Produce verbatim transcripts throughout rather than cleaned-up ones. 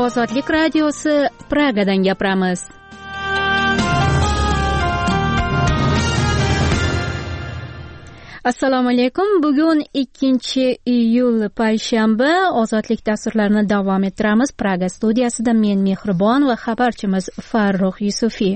Ozodlik radiosi Pragadan gapiramiz. Assalomu alaykum. Bugun ikkinchi iyul payshanba. Ozodlik dasturlarini davom ettiramiz. Praga studiyasida men Mehribon va xabarchimiz Farruh Yusufiy.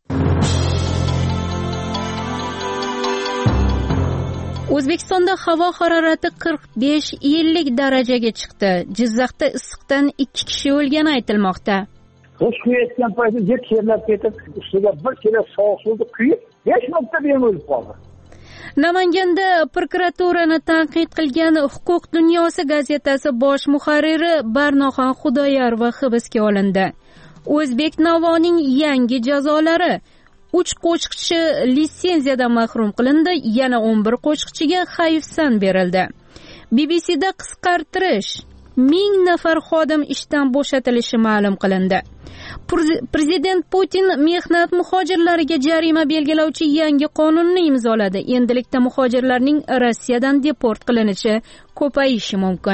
O'zbekistonda havo harorati qirq besh ellik darajaga chiqdi. Jizzaxda issiqdan ikki kishi o'lgani aytilmoqda. O'sh kuyayotgan paytda jet yerlab ketib, ustiga bir kilo sovuq suvni quyib, besh minutda bem o'lib qoldi. Namanganda prokuraturani tanqid qilgan Huquq dunyosi gazetasi bosh muharriri Barnoxon Xudoyorova hibsga olindi. O'zbek Navoning yangi jazolari: uch qo'shiqchi litsenziyadan mahrum qilindi, yana o'n bir qo'shiqchiga hayfsan berildi. B B C'da qisqartirish: ming nafar xodim ishdan bo'shatilishi ma'lum qilindi. Prezident Putin mehnat muhojirlariga jarima belgilovchi yangi qonunni imzoladi. Endilikda muhojirlarning Rossiyadan deport qilinishi ko'payishi mumkin.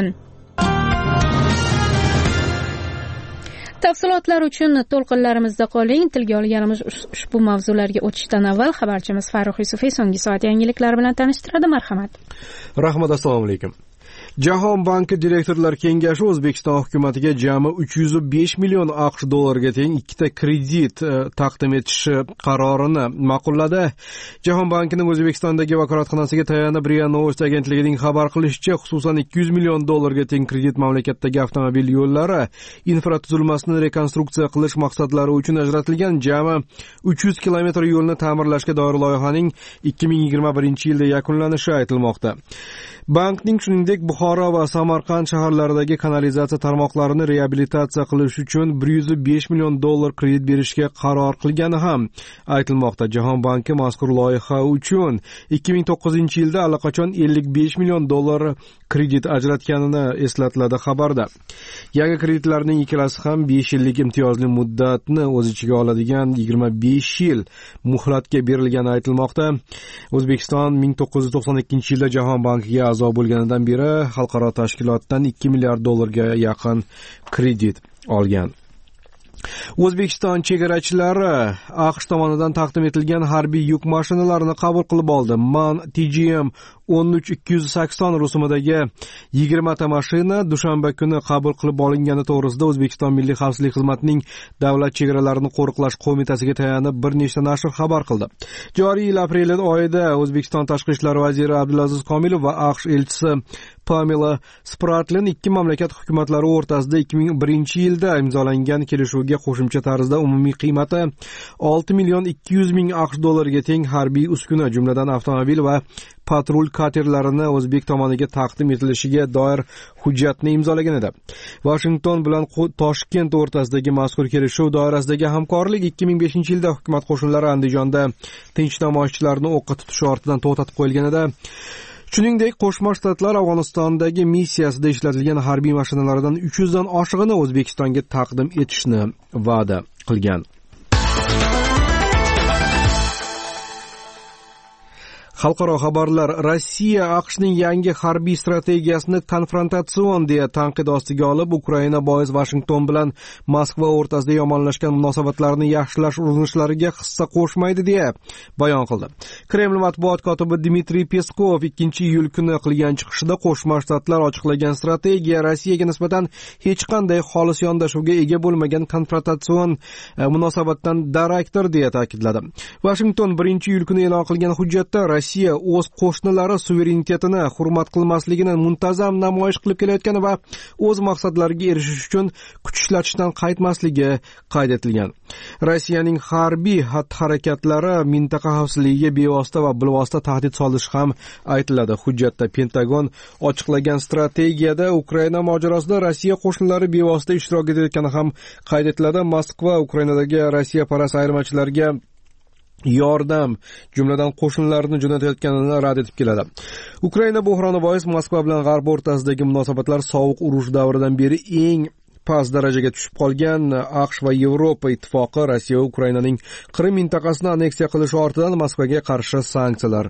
Tafsilotlar uchun to'lqinlarimizda qoling. Tilga olganimiz ushbu mavzularga o'tishdan avval xabarchimiz Farruh Yusufiy so'nggi soat yangiliklari bilan tanishtiradi. Marhamat. Rahmat, assalomu alaykum. Jahon banki direktorlar kengashi O'zbekiston hukumatiga jami uch yuz besh million AQSh dollariga teng ikkita kredit taqdim etish qarorini ma'qulladi. Jahon bankining O'zbekistondagi vakolatxonasiga tayanib RIA Novosti agentligining xabar qilishicha, xususan ikki yuz million dollarga teng kredit mamlakatdagi avtomobil yo'llari infratuzilmasini rekonstruksiya qilish maqsadlari uchun ajratilgan. Jami uch yuz kilometr yo'lni ta'mirlashga doir loyihaning ikki ming yigirma birinchi yilda yakunlanishi aytilmoqda. Bankning shuningdek Buxoro va Samarqand shaharlaridagi kanalizatsiya tarmoqlarini reabilitatsiya qilish uchun bir yuz besh million dollar kredit berishga qaror qilgani ham aytilmoqda. Jahon banki mazkur loyiha uchun ikki ming to'qqizinchi yilda allaqachon ellik besh million dollar kredit ajratganini eslatiladi xabarda. Yangi kreditlarning ikkalasi ham besh yillik imtiyozli muddatni o'z ichiga oladigan yigirma besh yil muhlatga berilgani aytilmoqda. O'zbekiston ming to'qqiz yuz to'qson ikkinchi yilda Jahon bankiga a'zo bo'lganidan beri xalqaro tashkilotdan ikki milliard dollarga yaqin kredit olgan. O'zbekiston chegarachilari AQSh tomonidan taqdim etilgan harbiy yuk mashinalarini qabul qilib oldi. MAN T G M o'n uch ikki yuz sakson rusumidagi yigirma ta mashina dushanba kuni qabul qilib olingani to'g'risida O'zbekiston Milliy xavfsizlik xizmatining Davlat chegaralarini qo'riqlash qo'mitasiga tayanib bir nechta nashr xabar qildi. Joriy yil aprel oyida O'zbekiston tashqi ishlar vaziri Abdulaziz Komilov va AQSh elchisi Pamela Spratlin ikki mamlakat hukumatlari o'rtasida ikki ming birinchi yilda imzolangan kelishuvga qo'shimcha tarzda umumiy qiymati olti million ikki yuz ming AQSh dollariga teng harbiy uskuna, jumladan avtomobil va patrul katerlarini O'zbek tomoniga taqdim etilishiga doir hujjatni imzolagan edi. Washington bilan Toshkent o'rtasidagi mazkur kelishuv doirasidagi hamkorlik ikki ming beshinchi yilda hukumat qo'shinlari Andijonda tinch namoyishchilarni o'qqa tutish ortidan to'xtatib qo'yilgan edi. Shuningdek, Qo'shma Shtatlar Afg'onistondagi missiyasida ishlatilgan harbiy mashinalardan uch yuz dan oshig'ini O'zbekistonga taqdim etishni va'da qilgan. Xalqaro xabarlar. Rossiya AQShning yangi harbiy strategiyasini konfrontatsion deya tanqid ostiga olib, Ukraina bois Washington bilan Moskva o'rtasida yomonlashgan munosabatlarni yaxshilash urinishlariga hissa qo'shmaydi deya bayon qildi. Kreml matbuot kotibi Dmitriy Peskov ikkinchi iyul kuni qilgan chiqishida Qo'shma Shtatlar ochiqlagan strategiya Rossiyaga nisbatan hech qanday xolis yondashuvga ega bo'lmagan konfrontatsion munosabatdan darakdir deya ta'kidladi. Washington birinchi iyul kuni e'lon qilgan hujjatda Rossiya o'z qo'shnilari suverenitetini hurmat qilmasligini muntazam namoyish qilib kelayotgani va o'z maqsadlariga erishish uchun kuch ishlatishdan qaytmasligi qayd etilgan. Rossiyaning harbiy xatti-harakatlari mintaqa xavfsizligiga bevosita va bilvosita tahdid solishi ham aytiladi. Hujjatda Pentagon ochiqlagan strategiyada Ukraina mojarosida Rossiya qo'shnilari bevosita ishtirok etayotgani ham qayd etiladi. Moskva Ukrainadagi Rossiya parast ayirmachilarga yordam, jumladan qo'shinlarni jo'natayotganini rad etib keladi. Ukraina bo'hroni bois Moskva bilan G'arb o'rtasidagi munosabatlar sovuq urush davridan beri eng past darajaga tushib qolgan. AQSh va Yevropa ittifoqi Rossiya Ukrainaning Qrim mintaqasini anneksiya qilishi ortidan Moskvaga qarshi sanksiyalar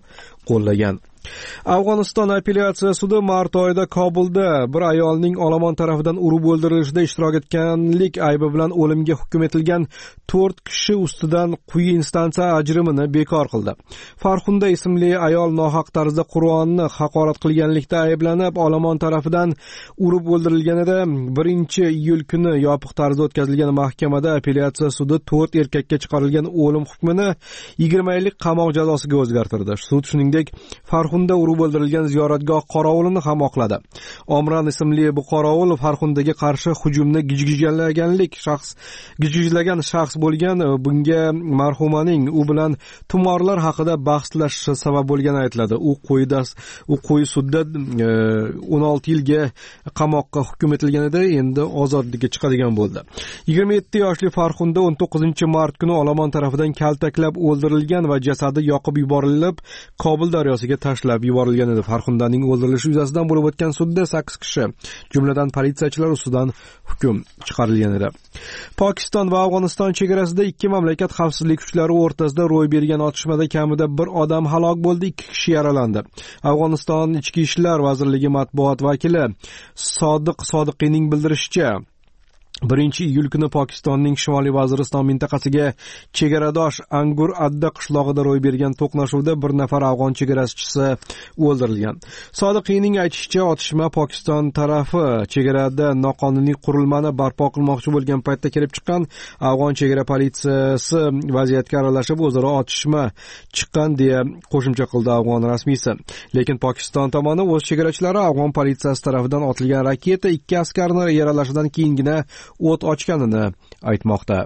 qo'llagan. Afg'oniston apellyatsiya sudi mart oyida Kobulda bir ayolning olomon tarafidan urib o'ldirilishida ishtirok etganlik aybi bilan o'limga hukm etilgan to'rt kishi ustidan quyi instansiya ajrimini bekor qildi. Farxunda ismli ayol nohaq tarzda Qur'onni haqorat qilganlikda ayblanib, olomon tarafidan urib o'ldirilganida birinchi iyul kuni yopiq tarzda o'tkazilgan mahkamada apellyatsiya sudi to'rt erkakka chiqarilgan o'lim hukmini yigirma yillik qamoq jazosiga o'zgartirdi. Sud shuningdek Farxunda urib o'ldirilgan ziyoratgoh qorovulini ham oqladi. Omran ismli bu qorovul Farxundaga qarshi hujumni gijgijlaganlik shaxs gijgijlagan shaxs bo'lgan. Bunga marhumaning u bilan tumorlar haqida bahslashishi sabab bo'lgani aytiladi. U qo'yida u qo'y sudda o'n olti yilga qamoqqa hukm etilganida endi ozodlikka chiqadigan bo'ldi. yigirma yetti yoshli Farxunda o'n to'qqizinchi mart kuni olomon tarafidan kaltaklab o'ldirilgan va jasadi yoqib yuborilib, Kobul daryosiga tashlab yuborilgan edi. Farxundaning o'ldirilishi yuzasidan bo'lib o'tgan sudda sakkiz kishi, jumladan politsiyachilar ustidan hukm chiqarilgan edi. Pokiston va Afg'oniston chegarasida ikki mamlakat xavfsizlik kuchlari o'rtasida ro'y bergan otishmada kamida bir odam halok bo'ldi, ikki kishi yaralandi. Afg'oniston Ichki ishlar vazirligi matbuot vakili Sodiq Sodiqiyning bildirishicha, birinchi iyul kuni Pokistonning Shimoliy Vaziriston mintaqasiga chegaradosh Angur Adda qishlog'ida ro'y bergan to'qnashuvda bir nafar afg'on chegaraschisi o'ldirilgan. Sodiqiyning aytishicha, otishma Pokiston tarafi chegarada noqonuniy qurilmani barpo qilmoqchi bo'lgan paytda kelib chiqqan. Afg'on chegara politsiyasi vaziyatga aralashib, o'zaro otishma chiqqan deya qo'shimcha qildi afg'on rasmiysi. Lekin Pokiston tomoni o'z chegarachilari afg'on politsiyasi tarafidan otilgan raketa ikki askarni yaralashidan keyingina o't ochganini aytmoqda.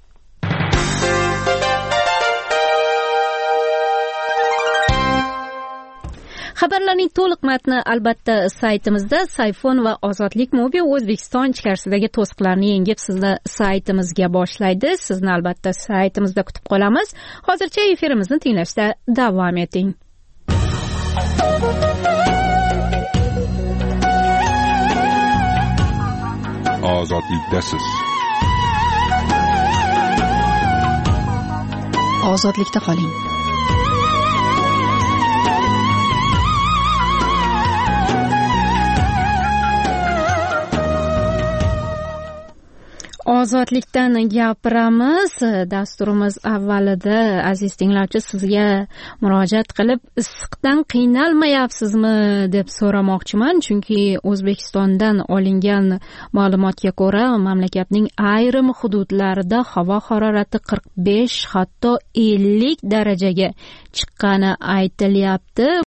Xabarlarning to'liq matni albatta saytimizda. Sayfon va Ozodlik Mobil O'zbekiston ichkarisidagi to'siqlarni yengib sizni saytimizga boshlaydi. Sizni albatta saytimizda kutib qolamiz. Hozircha efirimizni tinglashda davom eting. Ozodlikdasiz. Ozodlikda qoling. Ozodlikdan gapiramiz. Dasturimiz avvalida aziz tinglovchi sizga murojaat qilib, issiqdan qiynalmayapsizmi deb so'ramoqchiman, chunki O'zbekistondan olingan ma'lumotga ko'ra, mamlakatning ayrim hududlarida havo harorati qirq besh hatto ellik darajaga chiqqani aytilyapti.